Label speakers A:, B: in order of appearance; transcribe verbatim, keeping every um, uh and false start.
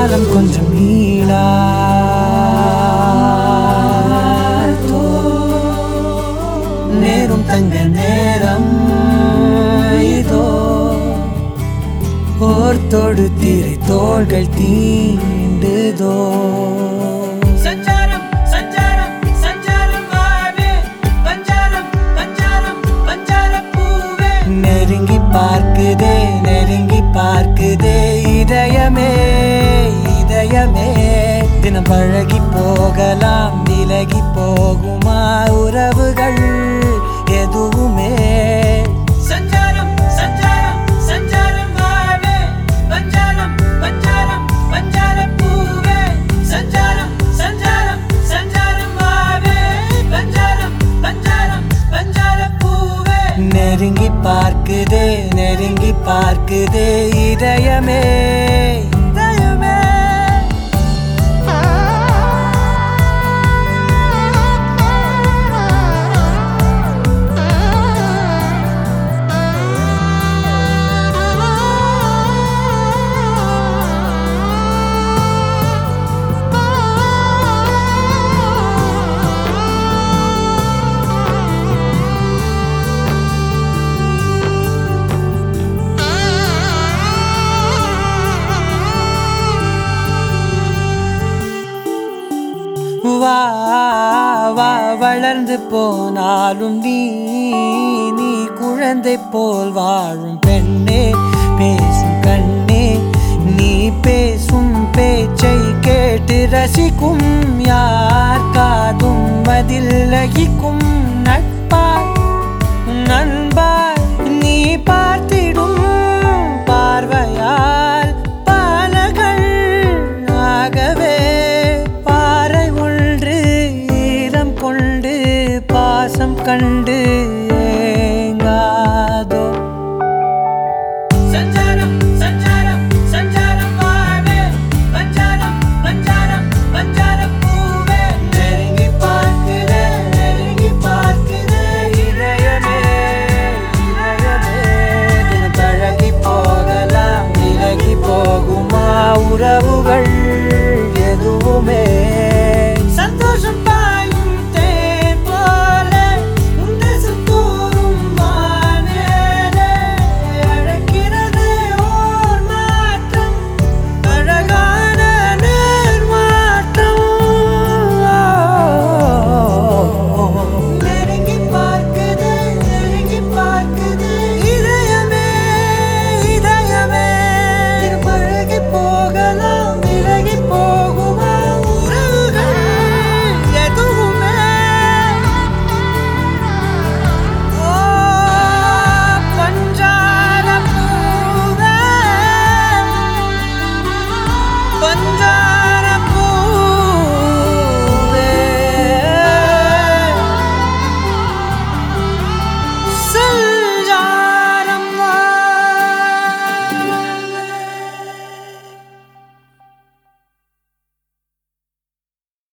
A: காலம் கொஞ்சம் நீளாதோ நேரும் தங்க நேரம் இதோ ஓர் தொடு திரை தோள்கள் தீண்டுதோ
B: சஞ்சாரம் சஞ்சாரம் சஞ்சாரம் வாவே பஞ்சாரம் பஞ்சாரம் பஞ்சார பூவே
A: நெருங்கி பார்க்குதே நெருங்கி பார்க்குதே இதயமே இதயமே தினம் பழகி போகலாம் விலகி போகுமா உறவுகள் எதுவுமே
B: சஞ்சாரம் சஞ்சாரம் சஞ்சாரம் வாவே பஞ்சாரம் பஞ்சாரம் பஞ்சார பூவே சஞ்சாரம் சஞ்சாரம் சஞ்சாரம் வாவே பஞ்சாரம் பஞ்சாரம் பஞ்சார பூவே
A: நெருங்கி பார்க்குதே நெருங்கி பார்க்குதே இதயமே இதயமே வா வா வளர்ந்து போனாலும் நீ நீ குழந்தை போல் வாழும் பெண்ணே பேசும் கண்ணே நீ பேசும் பேச்சை கேட்டு ரசிக்கும் யார் காதும் பதில் லகிக்கும் நட்பாய் நண்பாய் நீ பார்த்திடும் பார்வையால் பாலகள் ஆகவே கொண்டு பாசம் கண்டு ஏங்காதோ
B: சஞ்சாரம்